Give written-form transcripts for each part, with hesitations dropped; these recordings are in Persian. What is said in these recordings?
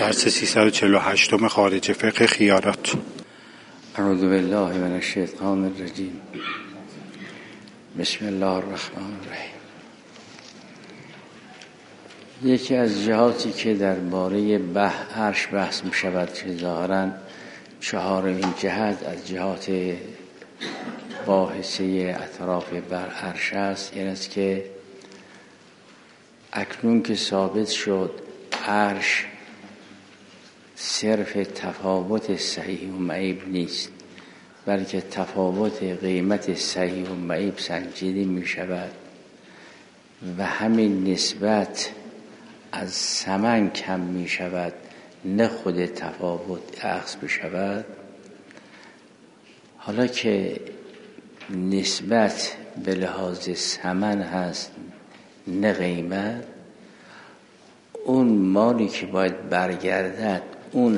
درس 348 خارج فقه خیارات. اعوذ بالله من الشیطان الرجیم. بسم الله الرحمن الرحیم. یکی از جهاتی که درباره عرش بحث می شود که ظاهراً چهارمین جهت از جهات باحثه اطراف بر عرش است، این است که اکنون که ثابت شد عرش صرف تفاوت صحیح و معیب نیست، بلکه تفاوت قیمت صحیح و معیب سنجیده می شود و همین نسبت از ثمن کم می شود، نه خود تفاوت اخذ بشود. حالا که نسبت به لحاظ ثمن هست نه قیمت، اون مالی که باید برگردد اون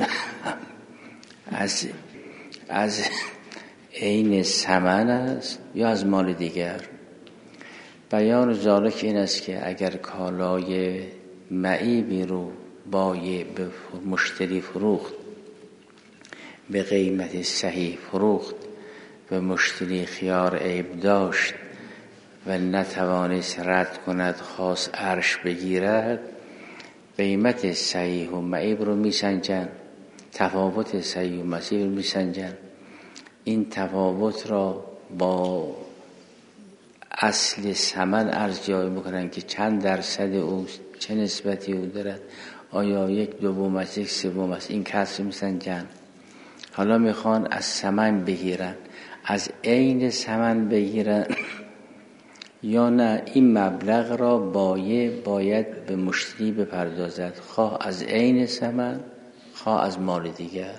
از عین ثمن است یا از مال دیگر. بیان ذالک این است که اگر کالای معیبی رو بایع به مشتری فروخت، به قیمت صحیح فروخت و مشتری خیار عیب داشت و نتوانست رد کند، خواست عرش بگیرد، قیمت صحیح و معیب رو میسنجن، تفاوت صحیح و معیب رو میسنجن. این تفاوت را با اصل ثمن ارزیابی میکنن که چند درصد اوست، چه نسبتی او دارد، آیا یک دوم است یک سوم است، این کسر میسنجن. حالا میخوان از ثمن بگیرن، از عین ثمن بگیرن یا نه این مبلغ را باید به مشتری بپردازد، خواه از عین ثمن خواه از مال دیگر.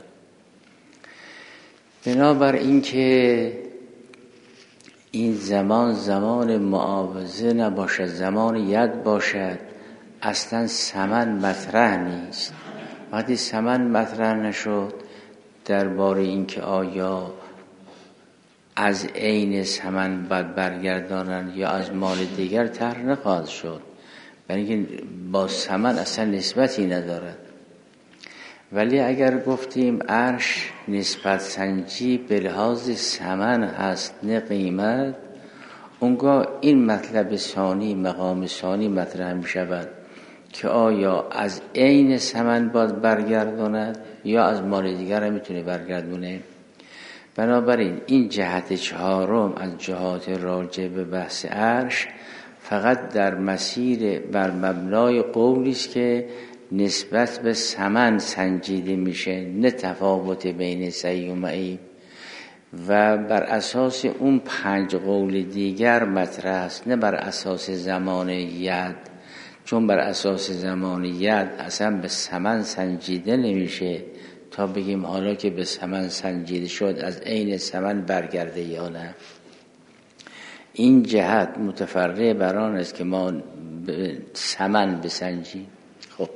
بنابر این که این زمان معاوضه نباشد، زمان ید باشد، اصلا ثمن مطرح نیست. وقتی ثمن مطرح نشد، درباره این که آیا از عین ثمن باید برگردانن یا از مال دیگر طرح نخواهد شد، برای اینکه با ثمن اصلا نسبتی ندارد. ولی اگر گفتیم عرش نسبت سنجی به لحاظ ثمن هست نه قیمت، اونگاه این مطلب ثانی، مقام ثانی مطرح می شود که آیا از عین ثمن باید برگرداند یا از مال دیگر هم میتونه برگردونه. بنابراین این جهت چهارم از جهات راجع به بحث عرش فقط در مسیر بر مبنای قولی است که نسبت به ثمن سنجیده میشه، نه تفاوت بین صحیح و معیب، و بر اساس اون 5 قول دیگر مطرح است، نه بر اساس زمان ید. چون بر اساس زمان ید اصلا به ثمن سنجیده نمیشه تا بگیم حالا که به ثمن سنجیده شد از عین ثمن برگرده یا نه. این جهت متفرع بر آن است که ما به ثمن بسنجیم. خب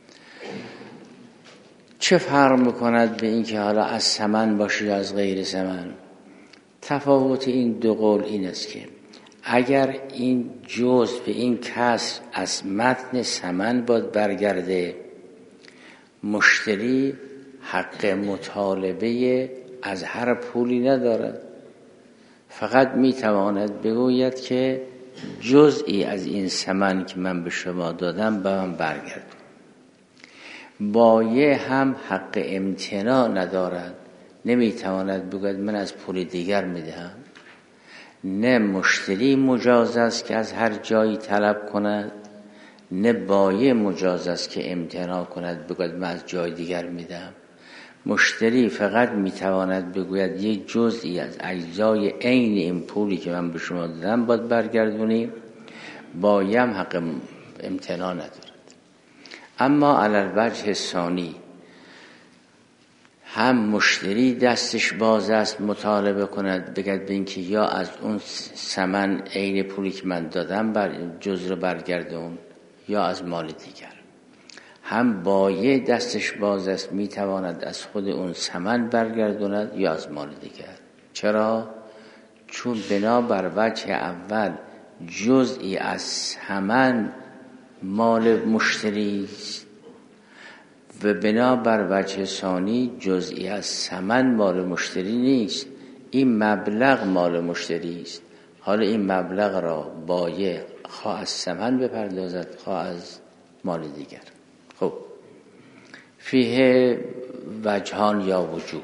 چه فرق میکند به این که حالا از ثمن باشه یا از غیر ثمن؟ تفاوت این دو قول این است که اگر این جزء به این کسر از متن ثمن باید برگرده، مشتری حق مطالبه از هر پولی ندارد، فقط میتواند بگوید که جزئی از این ثمن که من به شما دادم به من برگرد. بایع هم حق امتناع ندارد، نمیتواند بگوید من از پول دیگر میدهم. نه مشتری مجاز است که از هر جایی طلب کند، نه بایع مجاز است که امتناع کند بگوید من از جای دیگر میدم. مشتری فقط میتواند بگوید یک جزئی از اجزای عین این پولی که من به شما دادم باید برگردونی، بایع هم حق امتناع ندارد. اما علی الوجه ثانی، هم مشتری دستش باز است مطالبه کند بگد به این که یا از اون ثمن عین پولی که من دادم جز رو برگردون یا از مال دیگر. هم بایع دستش باز است میتواند از خود اون ثمن برگردوند یا از مال دیگر. چرا؟ چون بنا بر وجه اول جزئی از ثمن مال مشتری است و بنابر وجه ثانی جزئی از ثمن مال مشتری نیست، این مبلغ مال مشتری است. حالا این مبلغ را بایع خواه از ثمن بپردازد خواه از مال دیگر. خب فیه وجهان یا وجوه،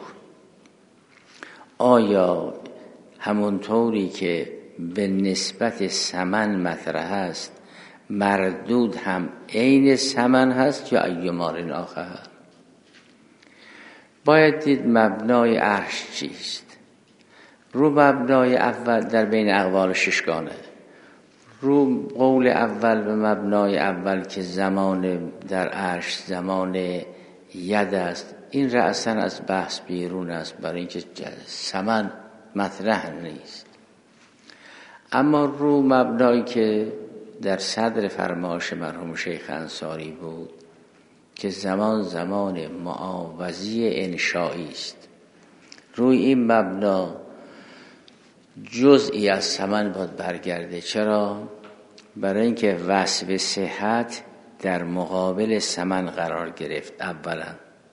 آیا همونطوری که به نسبت ثمن مطرح است مردود هم عین ثمن هست یا ای مال آخر؟ باید دید مبنای عرش چیست. رو مبنای اول در بین اقوال ششگانه، رو قول اول به مبنای اول که زمان در عرش زمان ید است، این رأساً از بحث بیرون است، برای اینکه ثمن مطرح نیست. اما رو مبنایی که در صدر فرمایش مرحوم شیخ انصاری بود که زمان معاوضی انشایی است، روی این مبنا جزئی از ثمن باید برگرده. چرا؟ برای اینکه وصف صحت در مقابل ثمن قرار گرفت. اولا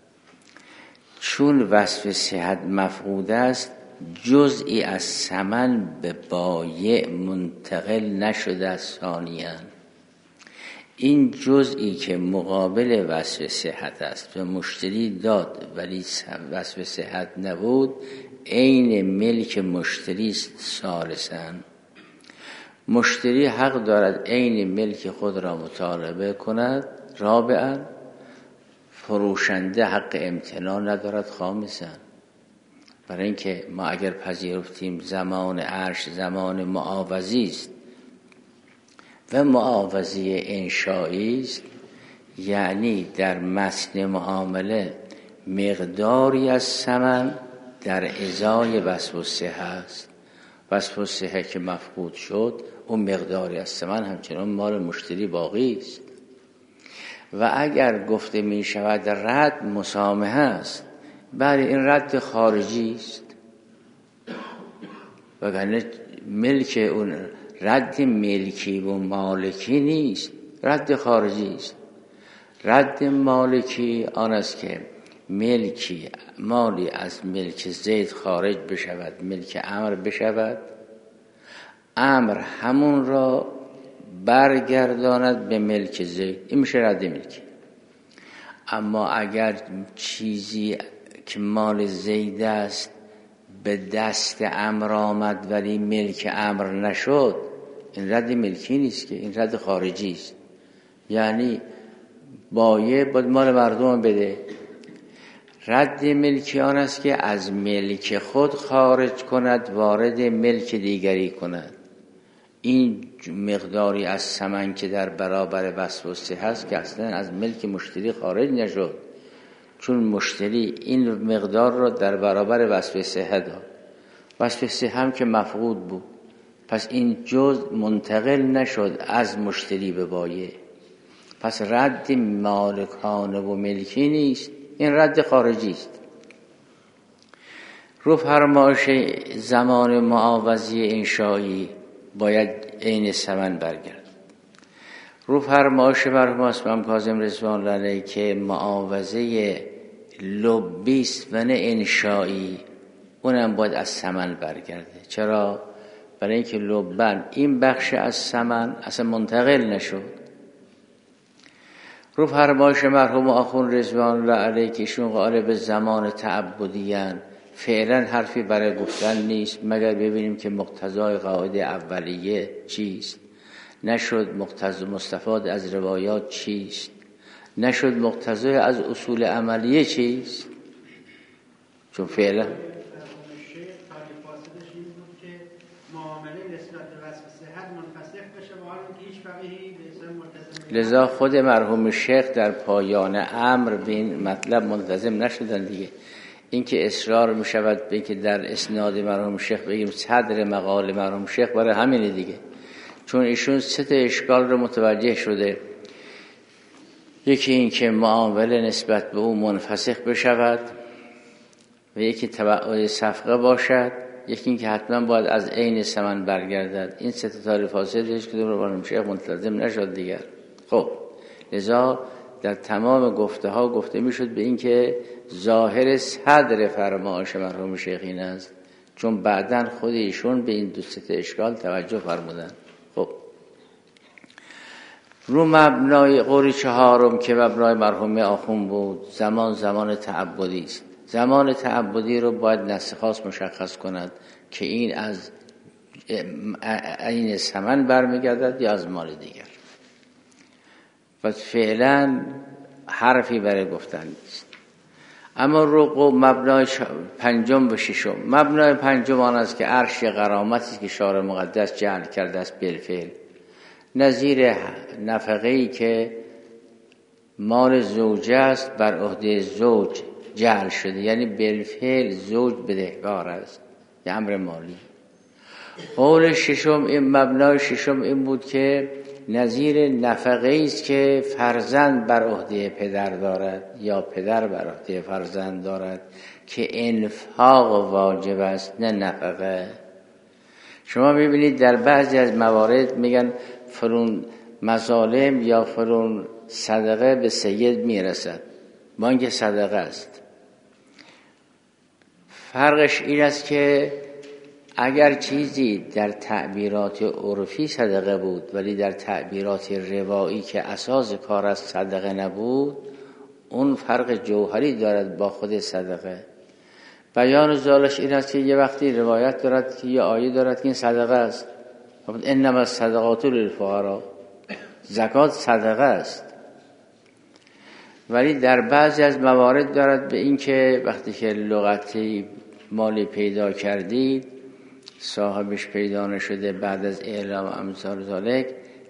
چون وصف صحت مفقود است، جزئی از ثمن به بایع منتقل نشده است. ثانیاً این جزئی که مقابل وصف صحت است به مشتری داد ولی وصف صحت نبود، عین ملک مشتری است. ثالثاً مشتری حق دارد عین ملک خود را مطالبه کند. رابعاً فروشنده حق امتناع ندارد. خامساً برای اینکه ما اگر پذیرفتیم زمان عرش زمان معاوضی است و معاوضی انشایی است، یعنی در متن معامله مقداری از ثمن در ازای وصف الصحه است. وصف الصحه که مفقود شد، اون مقداری از ثمن همچنان مال مشتری باقی است. و اگر گفته می شود رد مسامحه است، بله این رد خارجی است، وگرنه ملک اون رد ملکی و مالکی نیست، رد خارجی است. رد مالکی آن است که ملکی مالی از ملک زید خارج بشود، ملک عمرو بشود، عمرو همون را برگرداند به ملک زید، این میشه رد ملکی. اما اگر چیزی که مال زید است به دست عمرو آمد ولی ملک عمرو نشد، این رد ملکی نیست که، این رد خارجی است. یعنی بایع باید مال مردم بده. رد ملکی آن است که از ملک خود خارج کند وارد ملک دیگری کند. این مقداری از ثمن که در برابر وصف الصحه است که اصلا از ملک مشتری خارج نشد، چون مشتری این مقدار را در برابر وصف صحه داد. وصف صحه هم که مفقود بود، پس این جزء منتقل نشد از مشتری به بایع. پس رد مالکانه و ملکی نیست، این رد خارجی است. رو فرمایش زمان معاوضی انشایی باید عین ثمن برگرد. رو فرمایش مرحوم اسمم کاظم رضوان الله علیه که معاوضه لبی است و نه انشایی، اونم باید از ثمن برگرده. چرا؟ برای اینکه لبن این بخش از ثمن اصلا منتقل نشد. رو فرمایش مرحوم آخوند رضوان الله علیه که ایشون غالب زمان تعبدیان، فعلا حرفی برای گفتن نیست مگر ببینیم که مقتضای قاعده اولیه چیست، نشد مقتضا مستفاد از روایات چیست، نشد مقتضای از اصول عملیه چیست. چون فعلا لذا خود مرحوم شیخ در پایان امر به این مطلب ملتزم نشدن دیگه. این که اصرار می شود به که در اسناد مرحوم شیخ بگیم صدر مقال مرحوم شیخ، برای همینه دیگه، چون ایشون سه تا اشکال رو متوجه شده. یکی این که معامله نسبت به او منفسخ بشود و یکی تبعید صفقه باشد، یکی این که حتما باید از عین ثمن برگردد. این سه تا تعریف فاسدش که مرحوم شیخ ملتزم نشد دیگر. خب لذا در تمام گفته ها گفته میشد به این که ظاهر صدر فرمایش مرحوم شیخ این است، چون بعداً خود ایشون به این دو سه اشکال توجه فرمودن. خب رو مبنای قوری چهارم که مبنای مرحوم آخوند بود، زمان تعبدی است. زمان تعبدی رو باید نص خاص مشخص کند که این از عین ثمن برمیگردد یا از مال دیگر. پس فعلا حرفی برای گفتن نیست. اما رو مبنای پنجم و ششم، مبنای پنجم آن است که عرش غرامتی است که شارع مقدس جعل کرده است بالفعل، نظیر نفقه‌ای که مال زوجه است بر عهده زوج جعل شده، یعنی بالفعل زوج بدهکار است، یه امر مالی. قول ششم، این مبنای ششم این بود که نظیر نفقه‌ای است که فرزند بر عهده پدر دارد یا پدر بر عهده فرزند دارد که انفاق واجب است نه نفقه. شما میبینید در بعضی از موارد میگن فرون مظالم یا فرون صدقه به سید میرسد، با اینکه صدقه است. فرقش این است که اگر چیزی در تعبیرات عرفی صدقه بود ولی در تعبیرات روایی که اساس کار است صدقه نبود، اون فرق جوهری دارد با خود صدقه. بیان زالش این است که یه وقتی روایت دارد که یه آیه دارد که این صدقه است، انما الصدقات للفقراء، زکات صدقه است، ولی در بعضی از موارد دارد به این که وقتی که لغتی مالی پیدا کردید صاحبش پیدا نشده بعد از اعلام امثال ذالک،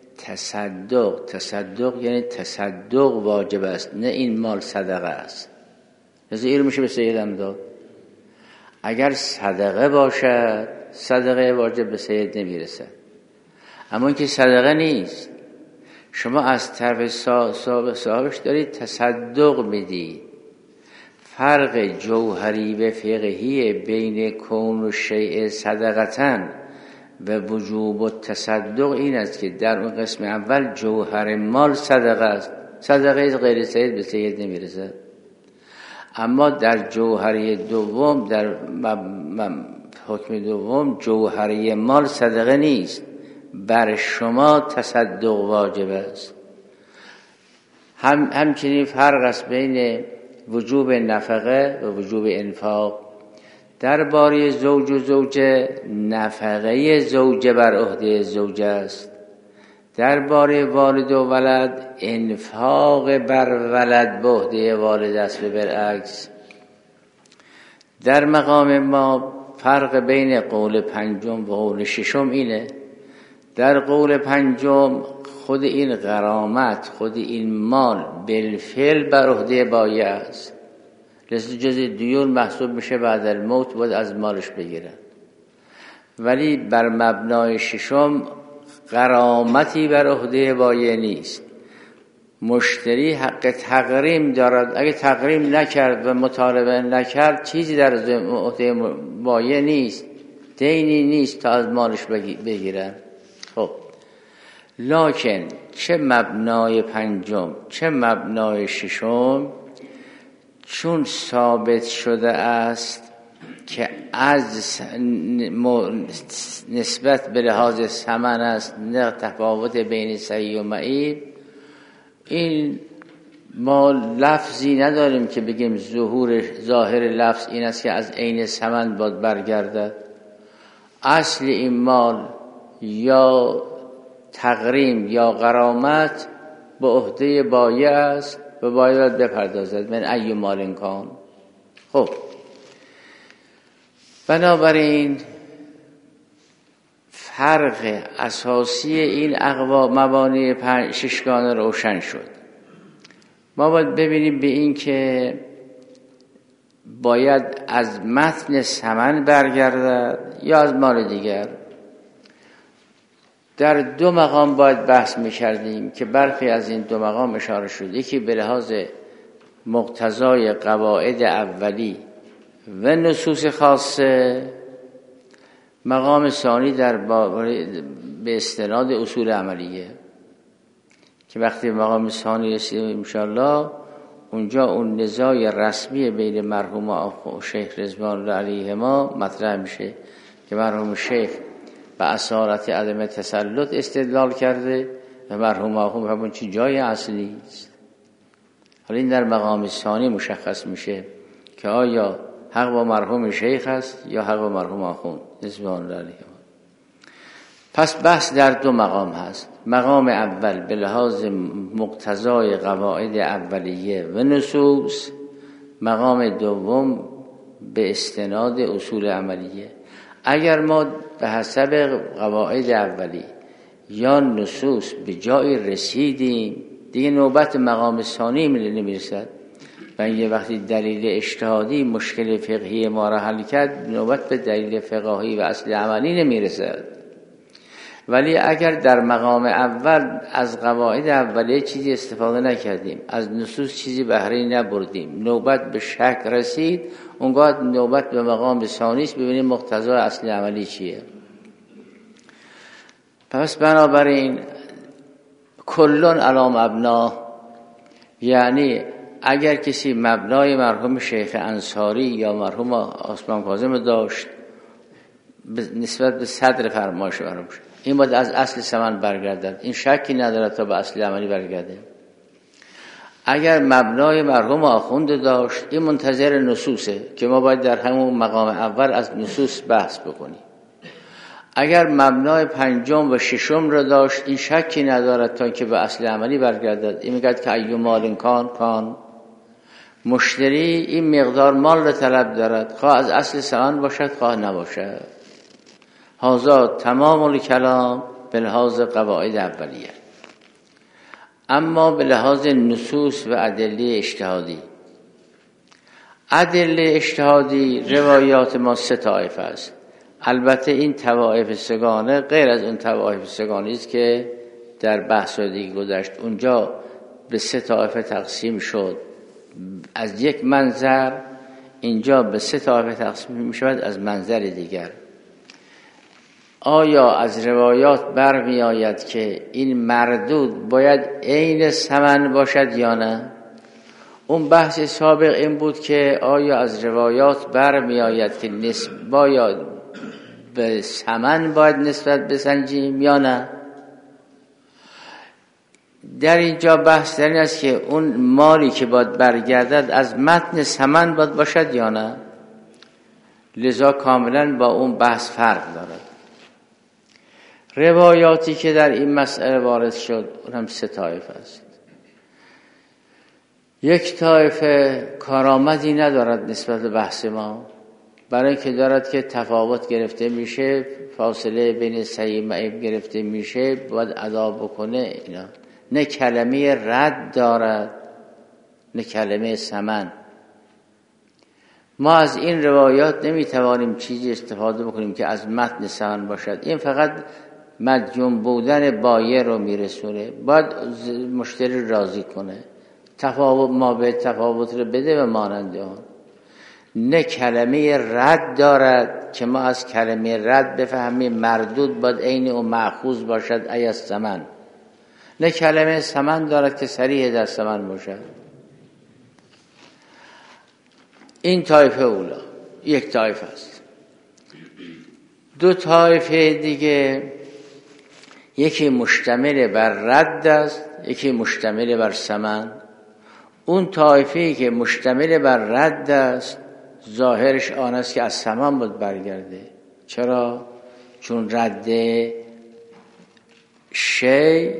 تصدق یعنی تصدق واجب است نه این مال صدقه است. لذا این رو میشه به سیدم داد. اگر صدقه باشد صدقه واجب به سید نمیرسد، اما اینکه صدقه نیست شما از طرف صاحبش دارید تصدق میدید. فرق جوهری و فقهی بین کون و شیء صدقتن و وجوب و تصدق این است که در اون قسم اول جوهر مال صدقه است، صدقه غیر سید به سید نمیرسد. اما در جوهری دوم، در حکم دوم، جوهری مال صدقه نیست، بر شما تصدق واجب است. همچنین فرق است بین وجوب نفقه و وجوب انفاق. درباره زوج و زوجه، نفقه زوجه بر عهده زوجه است. درباره والد و ولد، انفاق بر ولد به عهده والد است و برعکس. در مقام ما فرق بین قول پنجم و قول ششم اینه. در قول پنجم خود این غرامت، خود این مال بالفعل بر عهده بایع است، لذا جز دیون محسوب میشه، بعد الموت باید از مالش بگیرن. ولی بر مبنای ششم غرامتی بر عهده بایع نیست، مشتری حق تقریم دارد. اگه تقریم نکرد و مطالبه نکرد چیزی در عهده بایع نیست، دینی نیست تا از مالش بگیرن. خب لکن چه مبنای پنجم چه مبنای ششم، چون ثابت شده است که از نسبت به لحاظ ثمن است نه تفاوت بین صحیح و معیب، این ما لفظی نداریم که بگیم ظاهر لفظ این است که از عین ثمن باید برگردد. اصل این مال یا تقریم یا غرامت به عهده بایع است و باید بپردازد من ای مال کان. خب بنابراین فرق اساسی این مبانی ششگانه روشن شد. ما باید ببینیم به این که باید از متن ثمن برگردد یا از مال دیگر. در دو مقام باید بحث می‌کردیم که برخی از این دو مقام اشاره شد. یکی به لحاظ مقتضای قواعد اولی و نصوص خاصه، مقام ثانی در به استناد اصول عملیه که وقتی مقام ثانی رسیدیم انشاءالله اونجا اون نزاع رسمی بین مرحوم و شیخ رضوان الله علیهما مطرح میشه که مرحوم شیخ به اصالت عدم تسلط استدلال کرده و مرحوم آخوند همون چی جای اصلی است. حالا این در مقام ثانی مشخص میشه که آیا حق با مرحوم شیخ است یا حق با مرحوم آخوند رضوان الله علیهما. پس بحث در دو مقام هست. مقام اول به لحاظ مقتضای قواعد اولیه و نصوص، مقام دوم به استناد اصول عملیه. اگر ما به حسب قواعد اولی یا نصوص به جای رسیدیم دیگه نوبت مقام ثانی نمیرسد و یه وقتی دلیل اجتهادی مشکل فقهی ما را حل کرد نوبت به دلیل فقهی و اصل عملی نمیرسد. ولی اگر در مقام اول از قواعد اولیه چیزی استفاده نکردیم، از نصوص چیزی بهره نبردیم، نوبت به شک رسید، اونگاه نوبت به مقام ثانی است ببینیم مقتضای اصل عملی چیه. پس بنابراین کلون علی مبنا، یعنی اگر کسی مبنای مرحوم شیخ انصاری یا مرحوم عثمان کاظم داشت نسبت به صدر فرمایش مرحوم شد، این باید از اصل سمن برگردد، این شکی نداره تا به اصل عملی برگرده. اگر مبنای مرحوم آخوند داشت این منتظر نصوصه که ما باید در همون مقام اول از نصوص بحث بکنیم. اگر مبنای پنجم و ششم را داشت این شکی ندارد تا که به اصل عملی برگردد. این میگه که ایو مال کان مشتری این مقدار مال را طلب دارد، خواه از اصل سمن باشد خواه نباشد. هذا تمام الکلام به لحاظ قواعد اولیه. اما به لحاظ نصوص و ادله اجتهادی، ادله اجتهادی روایات ما 3 طایفه است. البته این طوایف سگانه غیر از اون طوایف سگانه است که در بحث دیگه گذشت. اونجا به 3 طایفه تقسیم شد از یک منظر، اینجا به 3 طایفه تقسیم می شود از منظر دیگر. آیا از روایات برمی آید که این مردود باید عین ثمن باشد یا نه؟ اون بحث سابق این بود که آیا از روایات برمی آید که باید به ثمن باید نسبت بسنجیم یا نه؟ در اینجا بحث در این است که اون مالی که باید برگردد از متن ثمن باید باشد یا نه. لذا کاملا با اون بحث فرق دارد. روایاتی که در این مسئله وارد شد اون هم 3 طایفه است. یک طایفه کارآمدی ندارد نسبت به بحث ما، برای اینکه دارد که تفاوت گرفته میشه، فاصله بین صحیح معیب گرفته میشه، باید ادا بکنه. اینا نه کلمه رد دارد نه کلمه ثمن. ما از این روایات نمیتوانیم چیزی استفاده بکنیم که از متن ثمن باشد. این فقط مدیون بودن بایع رو میرسونه، باید مشتری راضی کنه، تفاوت ما به تفاوت رو بده و ماننده آن. نه کلمه رد دارد که ما از کلمه رد بفهمیم مردود باید عین و مأخوذ باشد ای از ثمن. نه کلمه ثمن دارد که صریح در ثمن باشد. این طایفه اولا یک طایفه است. 2 طایفه دیگه، یکی مشتمل بر رد است، یکی مشتمل بر ثمن. اون طایفه‌ای که مشتمل بر رد است ظاهرش آن است که از ثمن بود برگرده. چرا؟ چون رد شی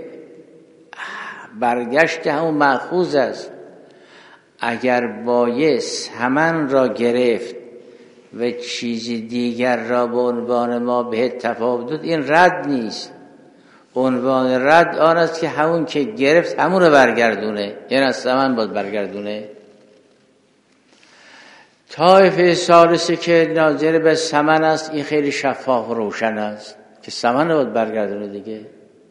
برگشت همون مأخوذ است. اگر بایع ثمن را گرفت و چیزی دیگر را به عنوان ما به تفاوت داد، این رد نیست. عنوان رد آن است که همون که گرفت همون رو برگردونه، یعنی از ثمن باید برگردونه. طایفه ثالثه که ناظر به ثمن است، این خیلی شفاف و روشن است که ثمن رو باید برگردونه دیگه.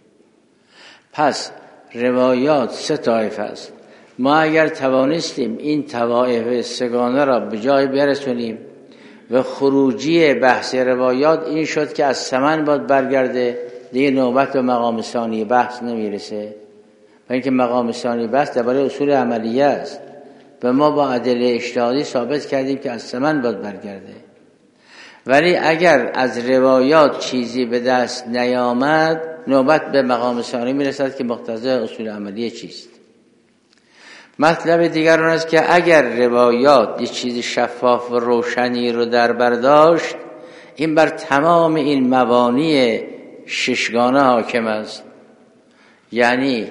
پس روایات 3 طایفه است. ما اگر توانستیم این طوایف سگانه را به جای برسونیم و خروجی بحث روایات این شد که از ثمن باید برگرده، دیگه نوبت و مقام ثانی بحث نمیرسه. و اینکه مقام ثانی بس درباره اصول عملیه است و ما با ادله اجتهادی ثابت کردیم که از ثمن باید برگرده. ولی اگر از روایات چیزی به دست نیامد، نوبت به مقام ثانی میرسد که مقتضای اصول عملیه چیست. مطلب دیگر اون است که اگر روایات یه چیز شفاف و روشنی رو در برداشت، این بر تمام این مبانی ششگانه حاکم است. یعنی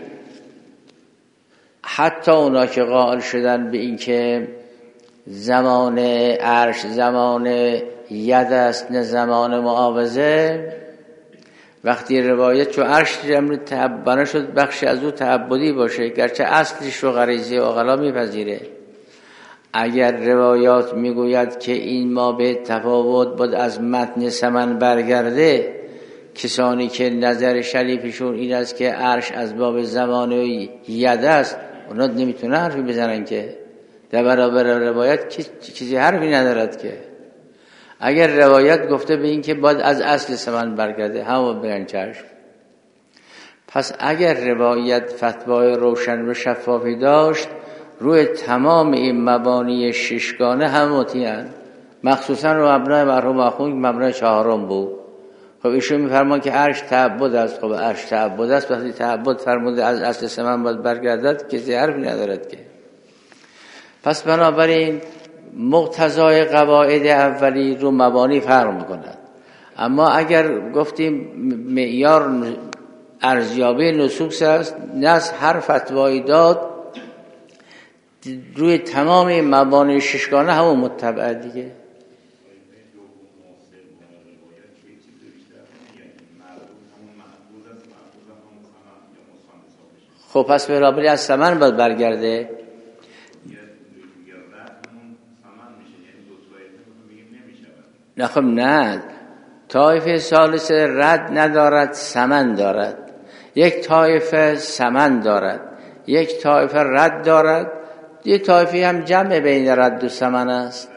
حتی اونا که قائل شدن به این که زمان عرش زمان ید است نه زمان معاوضه، وقتی روایت چون عرش بنا شد بخشی از او تعبدی باشه، گرچه اصلش رو غریزه عقلا میپذیره، اگر روایات میگوید که این ما به تفاوت بود از متن ثمن برگرده، کسانی که نظر شریفشون این است که عرش از باب زمان ید است، اونا نمیتونه حرفی بزنن که در برابر روایت چیزی حرفی ندارد که. اگر روایت گفته به این که باید از اصل ثمن برگرده، همون بگن چشم. پس اگر روایت فتوای روشن و شفافی داشت، روی تمام این مبانی ششگانه هم مطیعن، مخصوصا رو مبنای مرحوم آخوند که مبنای چهارم بود. خب ایشون میفرمان که عرش تعبد است. خب عرش تعبد است، وقتی تعبد فرموده از اصل ثمن باید برگردد، کسی حرفی ندارد که. پس بنابراین مقتضای قواعد اولی رو مبانی فرق میکند. اما اگر گفتیم معیار ارزیابی نصوص است، نص هر فتوایی داد روی تمام این مبانی ششگانه همون متبع دیگه. خب پس برابری از ثمن باید برگرده. نه خب نه، طایفه ثالثه رد ندارد، ثمن دارد. یک طایفه ثمن دارد، یک طایفه رد دارد، یک طایفه هم جمع بین رد و ثمن است.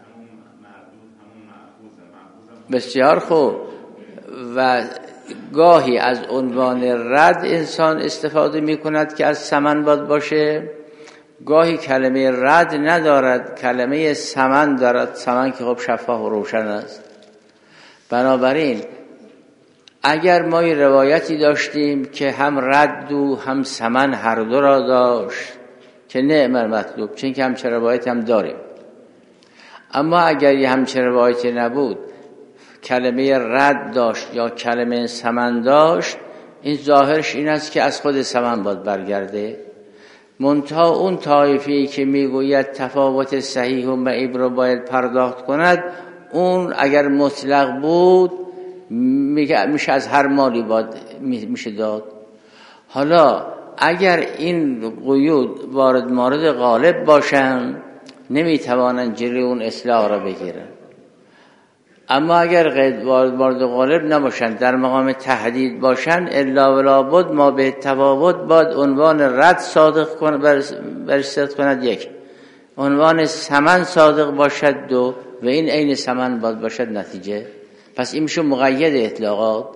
بسیار خوب. و گاهی از عنوان رد انسان استفاده می کند که از ثمن باید باشه، گاهی کلمه رد ندارد، کلمه ثمن دارد. ثمن که خب شفاف و روشن است. بنابراین اگر ما روایتی داشتیم که هم رد و هم ثمن هر دو را داشت که نعم المطلوب، چون که همچه روایت هم داریم. اما اگر یه همچه روایتی نبود، کلمه رد داشت یا کلمه ثمن داشت، این ظاهرش این است که از خود ثمن باید برگرده. منتها اون طایفه‌ای که میگوید تفاوت صحیح و معیب رو باید پرداخت کند، اون اگر مطلق بود میشه از هر مالی باید میشه داد. حالا اگر این قیود وارد مورد غالب باشن، نمیتوانن جلوی اون اصلاح را بگیرن. اما اگر قید وارد غالب نباشن، در مقام تحدید باشن، الا ولا بد ما به تفاوت باید عنوان رد صادق کند یک، عنوان ثمن صادق باشد دو، و این عین ثمن باید باشد نتیجه. پس این میشه مقید اطلاقات.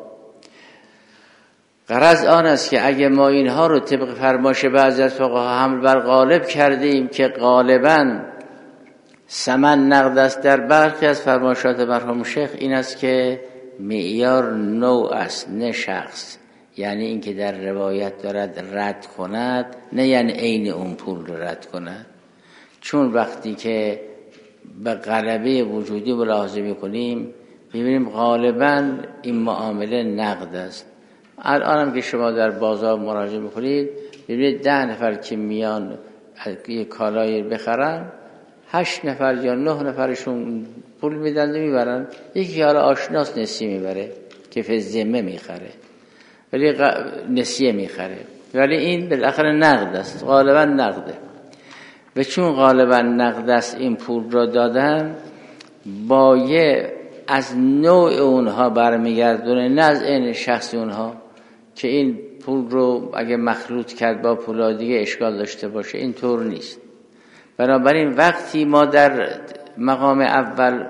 غرض آن است که اگه ما اینها رو طبق فرمایش بعضی از فقها حمل بر غالب کردیم که غالباً ثمن نقد است، در برخی از فرمایشات مرحوم شیخ این است که معیار نوع است نه شخص. یعنی این که در روایت دارد رد کند، نه یعنی عین اون پول رو رد کند. چون وقتی که به غلبه وجودی ملاحظه میکنیم، میبینیم غالباً این معامله نقد است. الان هم که شما در بازار مراجعه میکنید، ببینید 10 نفر که میان یک کالایی بخرن، 8 نفر یا 9 نفرشون پول میدن و میبرن. یکی حالا آشناس نسیه میبره که فی ذمه میخره، ولی نسیه میخره، ولی این بالاخره نقد است، غالبا نقده. و چون غالبا نقد است این پول را دادن، بایع از نوع اونها برمیگردونه، نه از این شخص اونها که این پول رو اگه مخلوط کرد با پول دیگه اشکال داشته باشه. این طور نیست. بنابراین وقتی ما در مقام اول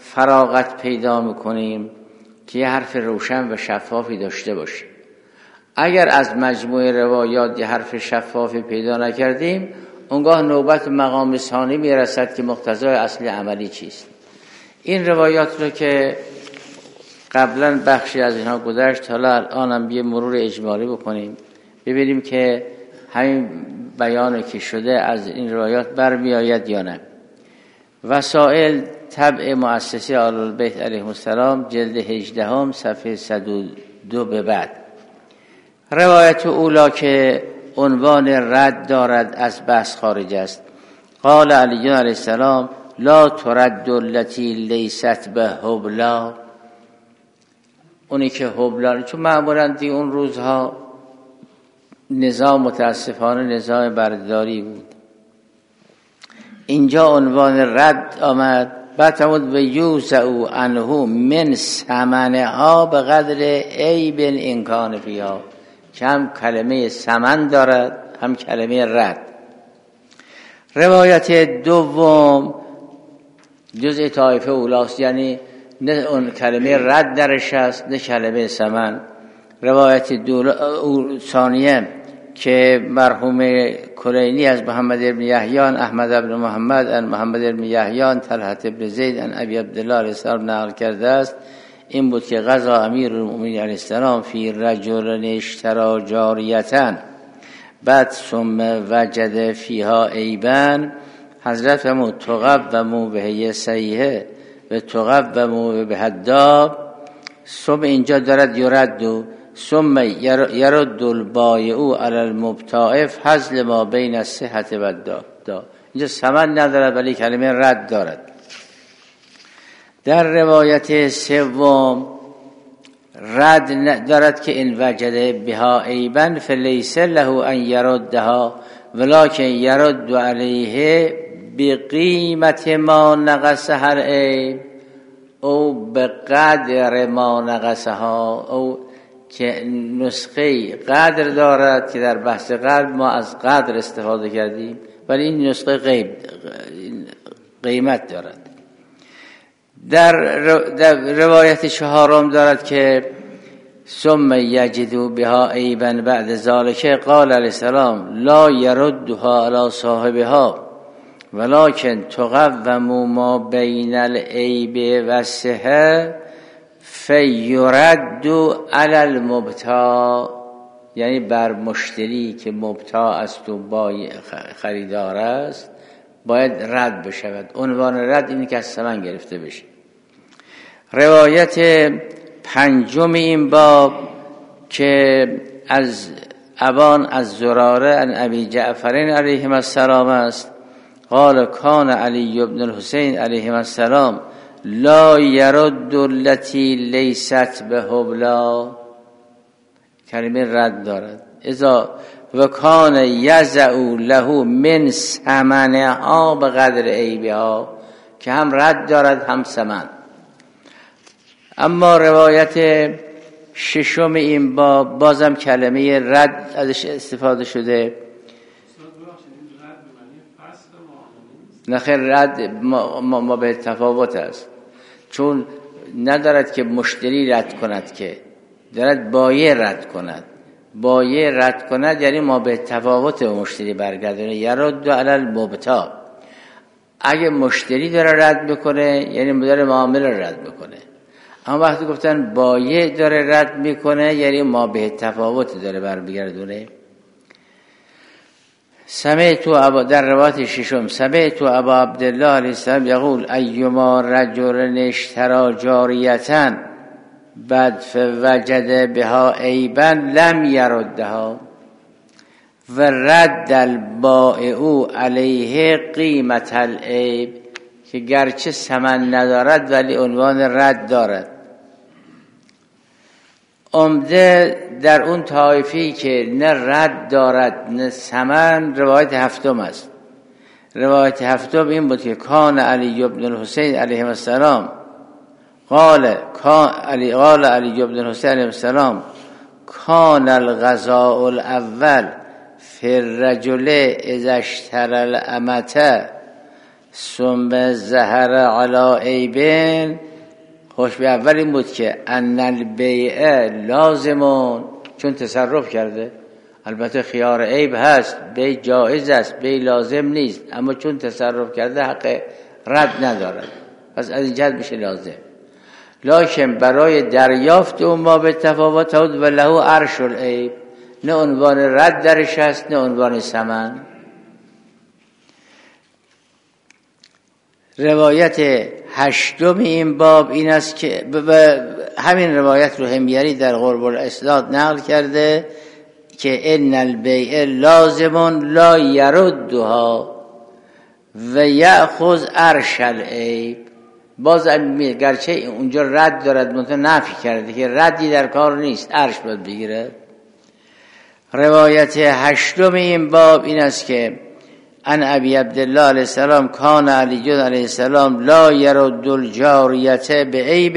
فراغت پیدا میکنیم که یه حرف روشن و شفافی داشته باشه، اگر از مجموع روایات یه حرف شفافی پیدا نکردیم، اونگاه نوبت مقام ثانی میرسد که مقتضای اصلی عملی چیست. این روایات رو که قبلا بخشی از اینها گذشت، حالا الانم یه مرور اجمالی بکنیم ببینیم که همین بیانی که شده از این روایات برمیآید یا نه. وسائل طبع مؤسسه آل البیت علیهم السلام جلد 18 صفحه 102 به بعد. روایت اولا که عنوان رد دارد از بحث خارج است. قال علی علیه السلام لا ترد التي لیست به حبلا. اونی که حبلا، چون معمولا دی اون روزها نظام متاسفانه نظام برداری بود، اینجا عنوان رد آمد. بعد تمود و یوزعو عنه من ثمنها به قدر عیب امکان فیها، که هم کلمه ثمن دارد هم کلمه رد. روایت دوم جزء طایفه اولاست، یعنی نه اون کلمه رد درش هست نه کلمه ثمن. روایت ثانیه که مرحوم کلینی از محمد بن یحیی، احمد بن محمد ان محمد بن یحیی، طلحه بن زید ان ابی عبدالله علیه السلام نقل کرده است، این بود که غزا امیرالمؤمنین علیه السلام فی رجل اشتری جاریة بعد ثم وجد فیها عیبا. حضرت فرمود تقوموا به صیحه و تقوموا به حداب. ثم اینجا دارد یرد، ثم یرد البایع علی المبتاع فضل ما بین الصحة و الداء. اینجا ثمن ندارد ولی کلمه رد دارد. در روایت سوم رد دارد که این وجد بها عیبا فلیس له ان یردها ولکن یرد علیه بقیمت ما نقص هر عیب او به قدر ما نقصها. او که نسخه قدر دارد که در بحث قدر ما از قدر استفاده کردیم، ولی این نسخه قیمت دارد. در روایت چهارم دارد که ثم یجدوا بها عیبا بعد ذلک قال علیه السلام لا یردها علی صاحبها ولکن تقوم ما بین العیب و الصحة فیرد علی المبتاع. یعنی بر مشتری که مبتاع است و خریدار است باید رد بشود. عنوان رد اینه که از ثمن گرفته بشه. روایت پنجم این باب که از ابان از زراره ان ابی جعفرین علیهم السلام است. قال کان علی بن الحسین علیهم السلام لا یرد التي لیست به حبلا. کلمه رد دارد. اذا و کان یزعو له من ثمنها به قدر عیبها، که هم رد دارد هم ثمن. اما روایت ششم این بازم کلمه رد ازش استفاده شده. نخیر، رد ما به تفاوت است، چون ندارد که مشتری رد کند، که دارد بایع رد کند. بایع رد کند یعنی ما به تفاوت مشتری برگردونه. یرد علی المبتاع. اگه مشتری داره رد بکنه یعنی داره معامله رد بکنه. اما وقتی گفتن بایع داره رد میکنه یعنی ما به تفاوت داره برمیگردونه. در روایت ششم سمعت ابا عبدالله علیه السلام یقول ایما رجل اشتری جاریة بعد فوجد بها عیبا لم یردها و رد البائع علیه قیمت العیب، که گرچه ثمن ندارد ولی عنوان رد دارد. عمده در اون طایفی که نه رد دارد نه ثمن روایت هفتم است. روایت هفتم این بود که کان علی بن الحسین علیه السلام قال علی بن الحسین علیه السلام کان الغزاء الاول فی الرجل اذا اشترى الامة ثم ظهر علی عیبین. خوش به اول این بود که ان البیع لازمون چون تصرف کرده. البته خیار عیب هست، بی جایز است، بی لازم نیست، اما چون تصرف کرده حق رد ندارد، پس از این جهت میشه لازم. لکن برای دریافت اون ما به تفاوت و له عرش العیب، نه عنوان رد درش هست نه عنوان ثمن. روایت 8 این باب این است که همین روایت رو همیری در غرب الاسناد نقل کرده که ان البیع لازم لا یردها و یأخذ عرش العیب. باز گرچه اونجا رد دارد منتها نفی کرده که ردی در کار نیست، عرش باید بگیره. روایت 8 این باب این است که ان ابی عبدالله علیه السلام کان علی علیه السلام لا یرد الجاریه بعیب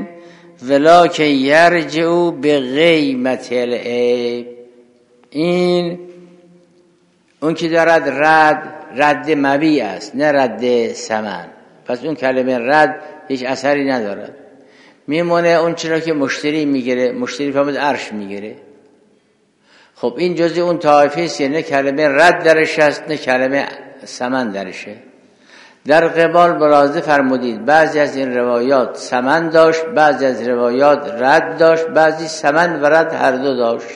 ولکن یرجع بقیمت العیب. این اون که دارد رد مبیع است نه رد ثمن، پس اون کلمه رد هیچ اثری ندارد، میمونه اون چرا که مشتری میگیره، مشتری فهمید عرش میگیره. خب این جزء اون طایفه است، نه کلمه رد درش است نه کلمه ثمن درشه. در قبال برازه فرمودید بعضی از این روایات ثمن داشت، بعضی از روایات رد داشت، بعضی ثمن و رد هر دو داشت.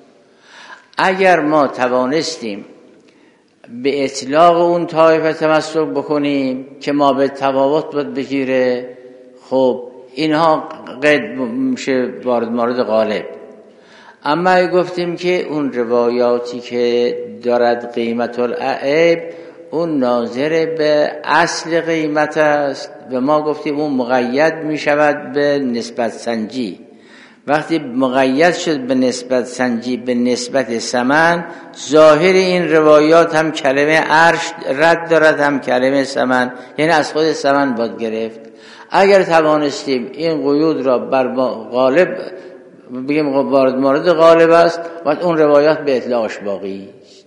اگر ما توانستیم به اطلاق اون طایفه تمسک بکنیم که ما به تفاوت بود بگیره، خب اینها قید میشه مورد غالب. اما گفتیم که اون روایاتی که دارد قیمت العیب اون ناظر به اصل قیمت است و ما گفتیم اون مقید می شود به نسبت سنجی. وقتی مقید شد به نسبت سنجی به نسبت ثمن، ظاهر این روایات هم کلمه عرش رد دارد هم کلمه ثمن، یعنی از خود ثمن باید گرفت. اگر توانستیم این قیود را بر غالب بگیم مورد غالب است و اون روایات به اطلاقش باقی است.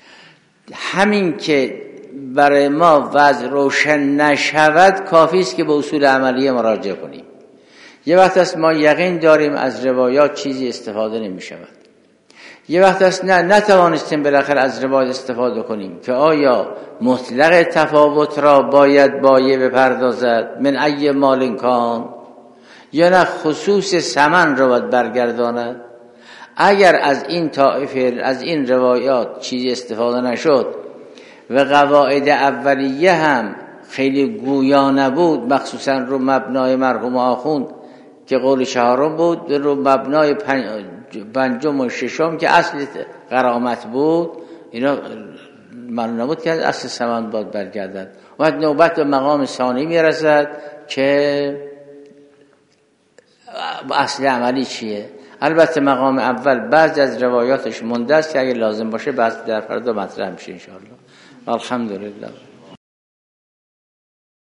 همین که برای ما وضع روشن نشود کافی است که به اصول عملیه مراجعه کنیم. یه وقت است ما یقین داریم از روایات چیزی استفاده نمی شود، یه وقت است نتوانستیم بالاخره از روایات استفاده کنیم که آیا مطلق تفاوت را باید بایع بپردازد من ای مال کان یا نه خصوص ثمن را باید برگرداند. اگر از این طائفه از این روایات چیزی استفاده نشد و قواعد اولیه هم خیلی گویا نبود، مخصوصا رو مبنای مرحوم آخوند که قول 4 بود، رو مبنای 5 و 6 که اصل غرامت بود، اینا معلوم نبود که اصل ثمن باید برگردد. و نوبت به مقام ثانی میرسد که اصل عملی چیه. البته مقام اول بعضی از روایاتش مونده است که اگه لازم باشه بعد در فردا مطرح میشه ان شاء الله. الحمدلله.